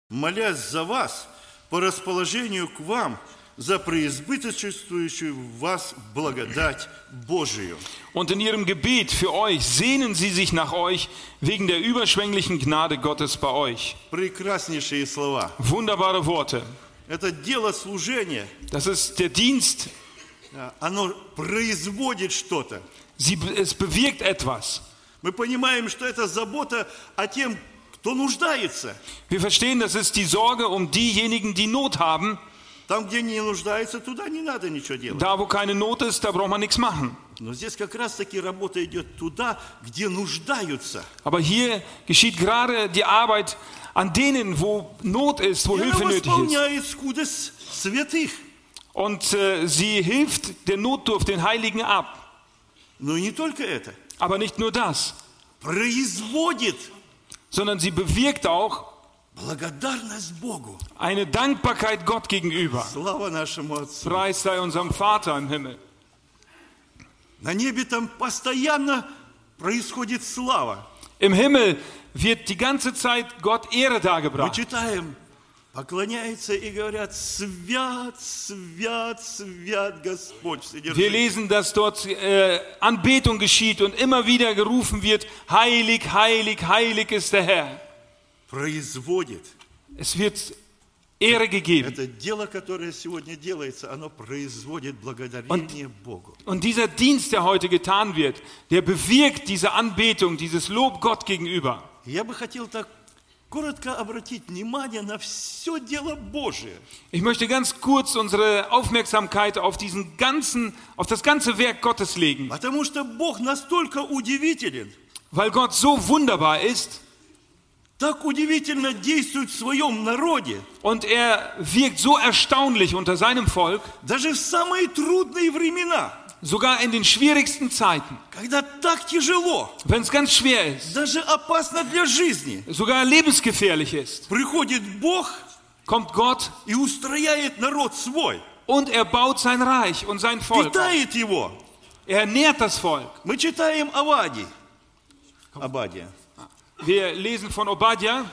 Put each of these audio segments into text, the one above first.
молясь за вас по расположению к вам, за преизбыточествующую в вас благодать Божию. Und in ihrem Gebet für euch sehnen sie sich nach euch wegen der überschwänglichen Gnade Gottes bei euch. Прекраснейшие слова. Wunderbare Worte. Это дело служения. Das ist der Dienst. Оно производит что-то. Es bewirkt etwas. Мы понимаем, что это забота о тем, кто нуждается. Wir verstehen, das ist die Sorge um diejenigen, die Not haben. Там, где не нуждается, туда не надо ничего делать. Da, wo keine Not ist, da braucht man nichts machen. Но здесь как раз-таки работа идет туда, где нуждаются. Aber hier geschieht gerade die Arbeit an denen, wo Not ist, wo И она Hilfe nötig ist. восполняет скудость святых. Und sie hilft der Notdurft den Heiligen ab. Но и не только это. Aber nicht nur das, Производит sondern sie bewirkt auch благодарность Богу. eine Dankbarkeit Gott gegenüber. Слава нашему Отцу. Preis sei unserem Vater im Himmel. На небе там постоянно происходит слава. Im Himmel wird die ganze Zeit Gott Ehre Мы dargebracht. читаем, поклоняются и говорят: свят, свят, свят Господь Wir Вседержитель. lesen, dass dort Anbetung geschieht und immer wieder gerufen wird, heilig, heilig, heilig ist der Herr. Производит. Es wird Ehre gegeben. Это дело, которое сегодня делается, оно производит благодарение Богу. Und dieser Dienst, der heute getan wird, der bewirkt diese Anbetung, dieses Lob Gott gegenüber. Я бы хотел так коротко обратить внимание на все дело Божие. Ich möchte ganz kurz unsere Aufmerksamkeit auf das ganze Werk Gottes legen, Потому что Бог настолько удивителен, weil Gott so wunderbar ist так удивительно действует в своем народе, und er wirkt so erstaunlich unter seinem Volk, даже в самые трудные времена, sogar in den schwierigsten Zeiten, когда так тяжело, wenn es ganz schwer ist, даже опасно для жизни, sogar lebensgefährlich ist, приходит Бог kommt Gott и устрояет народ свой, und er baut sein Reich und sein Volk. питает его. Er ernährt das Volk. Мы читаем Обадия. Wir lesen von Obadja,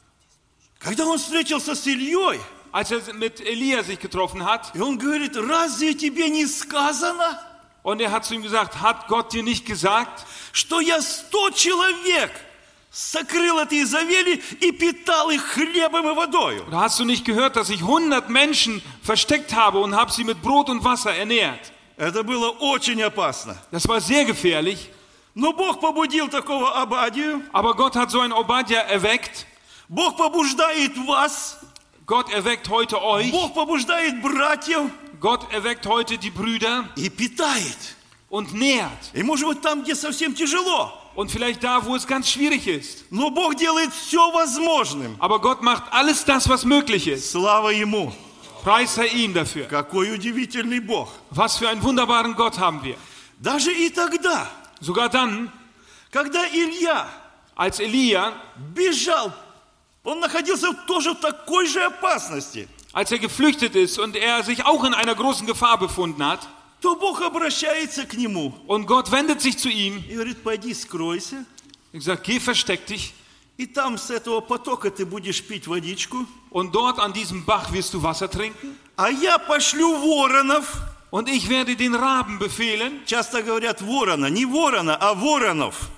Когда он встретился с Ильей, als er mit Elia sich getroffen hat, и он говорит: разве тебе не сказано, und er hat zu ihm gesagt, hat Gott dir nicht gesagt, что я 100 человек сокрыл от Изавели и питал их хлебом и водою? oder hast du nicht gehört, dass ich 100 Menschen versteckt habe und habe sie mit Brot und Wasser ernährt? Это было очень опасно. Das war sehr gefährlich, Но Бог побудил такого Обадию. aber Gott hat so einen Obadja erweckt. Бог побуждает вас. Gott erweckt heute euch. Бог побуждает братьев Gott erweckt heute die Brüder и питает. und nährt. И может быть там, где совсем тяжело. Und vielleicht da, wo es ganz schwierig ist. Но Бог делает все возможным. Aber Gott macht alles das, was möglich ist. Слава Ему. Preis sei ihm dafür. Какой удивительный Бог. Was für einen wunderbaren Gott haben wir. Даже и тогда, Sogar dann, когда Илья als Elia, бежал, он находился тоже в такой же опасности, als er geflüchtet ist und er sich auch in einer großen Gefahr befunden hat, то Бог обращается к нему und Gott wendet sich zu ihm и говорит: пойди скройся, und sagt, geh, versteck dich и там с этого потока ты будешь пить водичку, und dort an diesem Bach wirst du Wasser trinken а я пошлю воронов. und ich werde den Raben befehlen. Часто говорят ворона, не ворона, а воронов.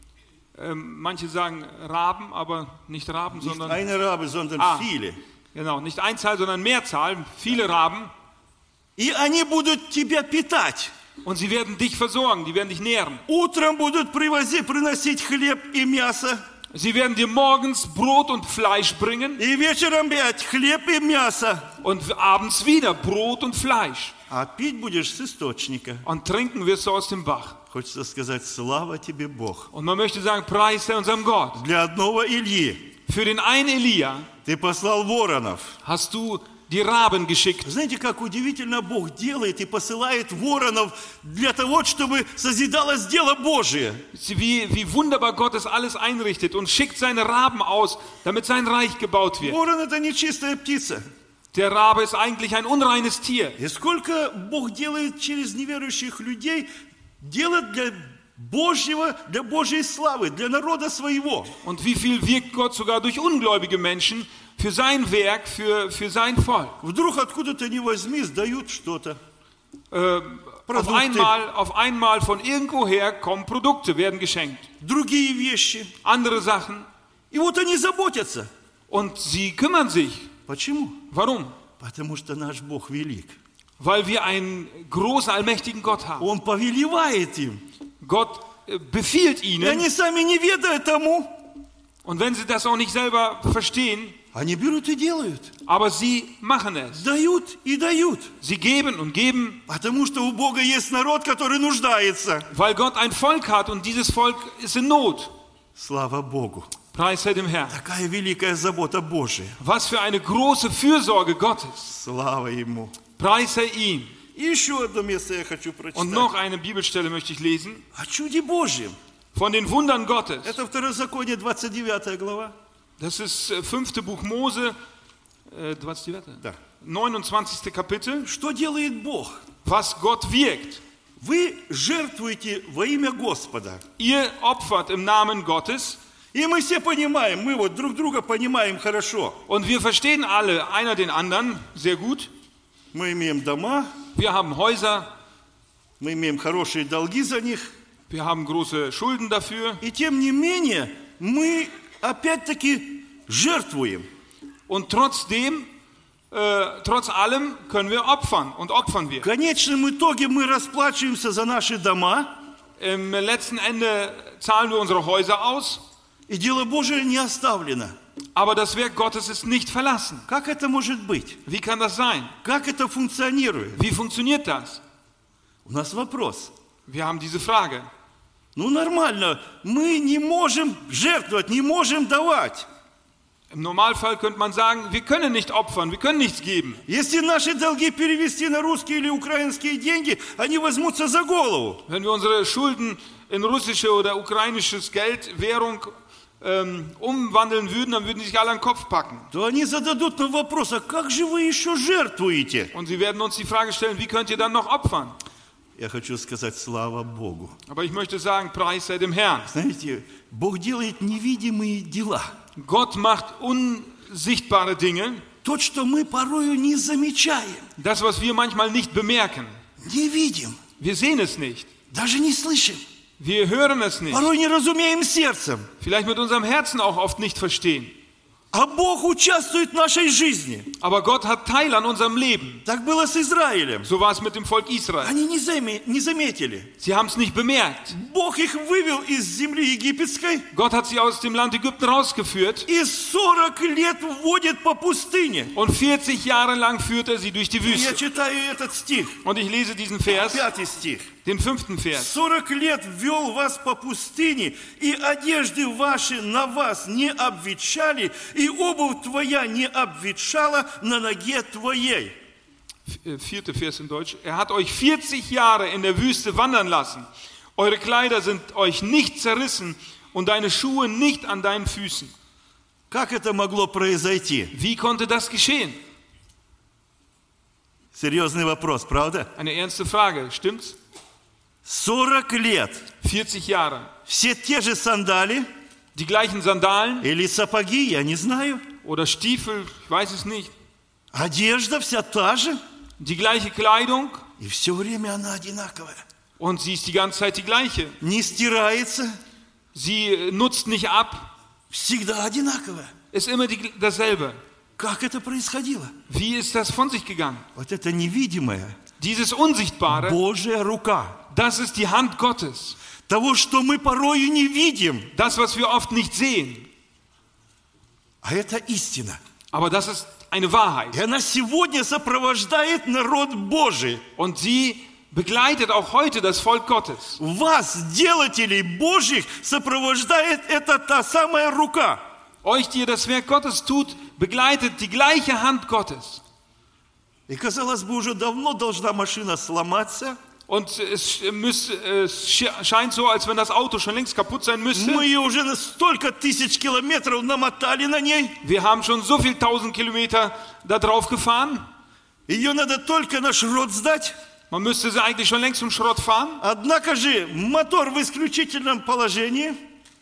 Manche sagen Raben, aber nicht Raben, Не sondern eine Rabe, sondern viele. genau, nicht Einzahl, sondern Mehrzahl, viele Raben. И они будут тебя питать. Und sie werden dich versorgen, die werden dich nähren. Утром будут приносить хлеб и мясо. Sie werden dir morgens Brot und Fleisch bringen И вечером опять хлеб и мясо. und abends wieder Brot und Fleisch. А пить будешь с источника. Und trinken wirst du aus dem Bach. Хочется сказать: слава тебе, Бог. Und man möchte sagen, Preis sei unserem Gott. Для одного Ильи Für den einen Elia ты послал воронов. hast du die Raben geschickt. Знаете, как удивительно Бог делает и посылает воронов для того, чтобы созидалось дело Божие. Wie wunderbar Gott es alles einrichtet und schickt seine Raben aus, damit sein Reich gebaut wird. Ворон — это нечистая птица. Der Rabe ist eigentlich ein unreines Tier. И сколько Бог делает через неверующих людей, делает для Божьего, для Божьей славы, для народа своего. Und wie viel wirkt Gott sogar durch ungläubige Menschen, für sein Werk, für sein Volk. Вдруг откуда-то не возьми, сдают что-то. Auf einmal von irgendwoher kommen Produkte, werden geschenkt. Другие вещи. Andere Sachen. И вот они заботятся. Und sie kümmern sich. Почему? Warum? Потому что наш Бог велик. Weil wir einen großen, allmächtigen Gott haben. Он повелевает им. Gott befiehlt И ihnen. они сами не ведая тому, Und wenn sie das auch nicht selber verstehen, они берут и делают. aber sie machen es. Дают и дают. Sie geben und geben, Потому что у Бога есть народ, который нуждается. weil Gott ein Volk hat und dieses Volk ist in Not. Слава Богу. Preis sei dem Herrn. Такая великая забота Божия. Was für eine große Fürsorge Gottes. Слава Ему. Preis sei ihm. И еще одно место я хочу Und прочитать. noch eine Bibelstelle möchte ich lesen. О чуде Божьем. Von den Wundern Gottes. Это Второзаконие, 29 глава. Das ist 5. Buch Mose, 29. Да. 29. Kapitel. Что делает Бог? Was Gott wirkt. Вы жертвуете во имя Господа. Ihr opfert im Namen Gottes. И мы все понимаем, мы вот друг друга понимаем хорошо. Und wir verstehen alle einer den anderen sehr gut. Мы имеем дома, Wir haben Häuser, мы имеем хорошие долги за них. wir haben große Schulden dafür. И тем не менее, мы опять-таки жертвуем. Und trotzdem, trotz allem können wir opfern und opfern wir. В конечном итоге мы расплачиваемся за наши дома, Im letzten Ende zahlen wir unsere Häuser aus, и дело Божие не оставлено. aber das Werk Gottes ist nicht verlassen. Как это может быть? Wie kann das sein? Как это функционирует? Wie funktioniert das? У нас вопрос. Wir haben diese Frage. Ну нормально, мы не можем жертвовать, не можем давать. Im Normalfall könnte man sagen, wir können nicht opfern, wir können nichts geben. Если наши долги перевести на русские или украинские деньги, они возьмутся за голову. Wenn wir unsere Schulden in russische oder ukrainisches Geld, Währung umwandeln würden, dann würden sie sich alle an den Kopf packen. То они зададут нам вопрос, а как же вы еще жертвуете? Und sie werden uns die Frage stellen, wie könnt ihr dann noch opfern? Я хочу сказать, слава Богу. Aber ich möchte sagen, Preis sei dem Herrn. Знаете, Бог делает невидимые дела. Gott macht unsichtbare Dinge, То, что мы порою не замечаем, das, was wir manchmal nicht bemerken. не видим, Wir sehen es nicht, даже не слышим. wir hören es nicht, Порой не разумеем сердцем. vielleicht mit unserem Herzen auch oft nicht verstehen. А Бог участвует в нашей жизни. Aber Gott hat Teil an unserem Leben. Так было с Израилем. So war es mit dem Volk Israel. Они не заметили. Sie haben es nicht bemerkt. Бог их вывел из земли египетской Gott hat sie aus dem Land Ägypten rausgeführt и 40 лет вводит по пустыне. und 40 Jahre lang führt er sie durch die Я Wüste. читаю этот стих, Und ich lese diesen Vers, 5 стих. den 5. Vers. 40 лет ввел вас по пустыне, и одежды ваши на вас не обветшали, и обувь твоя не обветшала на ноге твоей. 4. Vers in Deutsch. Er hat euch 40 Jahre in der Wüste wandern lassen. Eure Kleider sind euch nicht zerrissen und deine Schuhe nicht an deinen Füßen. Как это могло произойти? Wie konnte das geschehen? Серьезный вопрос, правда? Eine ernste Frage, stimmt's? 40 лет. 40 Jahre. Все те же сандали Die gleichen Sandalen или сапоги, я не знаю. oder Stiefel, ich weiß es nicht. Одежда вся та же, Die gleiche Kleidung и все время она одинаковая. und sie ist die ganze Zeit die gleiche. Не стирается, Sie nutzt nicht ab, всегда одинаковая. ist immer dasselbe. Как это происходило? Wie ist das von sich gegangen? Вот это невидимое, Dieses Unsichtbare, Божья рука. das ist die Hand Gottes. Того, что мы порою не видим. Das, was wir oft nicht sehen. А это истина. Aber das ist eine Wahrheit. И она сегодня сопровождает народ Божий. Und sie begleitet auch heute das Volk Gottes. Вас, делателей Божьих, сопровождает эта та самая рука. Euch, die ihr das Werk Gottes tut, begleitet die gleiche Hand Gottes. И, казалось бы, уже давно должна машина сломаться. Und es scheint so, als wenn das Auto schon längst kaputt sein müsste. Мы ее уже на столько тысяч километров намотали на ней. Wir haben schon so viel 1000 Kilometer da drauf gefahren. Ее надо только на шрот сдать. Man müsste sie eigentlich schon längst zum Schrott fahren. Однако же мотор в исключительном положении.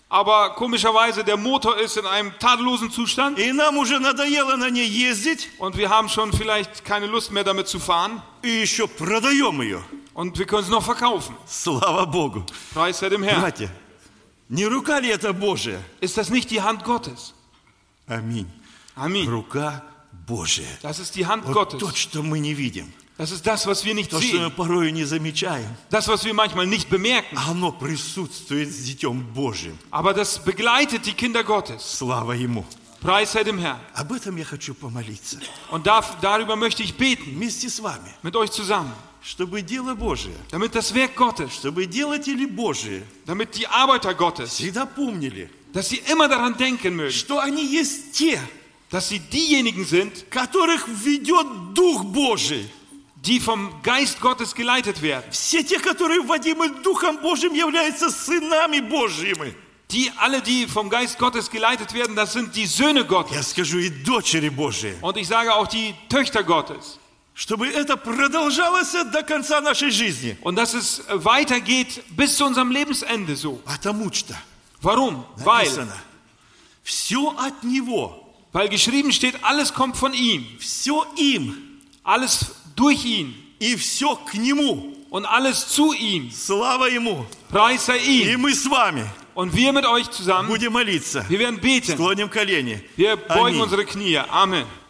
aber komischerweise der Motor ist in einem tadellosen Zustand и нам уже надоело на ней ездить, und wir haben schon vielleicht keine Lust mehr damit zu fahren и еще продаем ее. und wir können es noch verkaufen. Слава Богу. Preis sei dem Herrn. Братья, не рука ли это Божия? Ist das nicht die Hand Gottes? Аминь. Amen. Рука Божия. Das ist die Hand Вот то, Gottes. что мы не видим. Das ist das, was wir nicht То, что мы sehen. порою не замечаем. Das, was wir manchmal nicht bemerken. Оно присутствует с Детем Божьим. Aber das begleitet die Kinder Gottes. Слава Ему. Preis sei dem Herrn. Об этом я хочу помолиться. Und darüber möchte ich beten, Вместе с вами. mit euch zusammen. Чтобы дело Божие, Damit das Werk Gottes, чтобы делатели Божие damit die Arbeiter Gottes, всегда помнили, dass sie immer daran denken mögen, что они есть те, dass sie diejenigen sind, которых ведет Дух Божий. die vom Geist Gottes geleitet werden. Все те, которые водимы Духом Божьим, являются сынами Божьими. Die vom Geist Gottes geleitet werden, das sind die Söhne Я Gottes. скажу, и дочери Божьи. Und ich sage auch die Töchter Gottes. Чтобы это продолжалось до конца нашей жизни. Und dass es weitergeht bis zu unserem Lebensende so. Потому что Warum? Weil написано, все от Него, geschrieben steht, alles kommt von ihm. все им Alles durch ihn. и все к Нему. Und alles zu ihm. Слава Ему. Preis sei И ihm. мы с вами Und wir mit euch zusammen, будем молиться. wir werden beten. Склоним колени. Wir beugen Аминь. unsere Knie. Amen.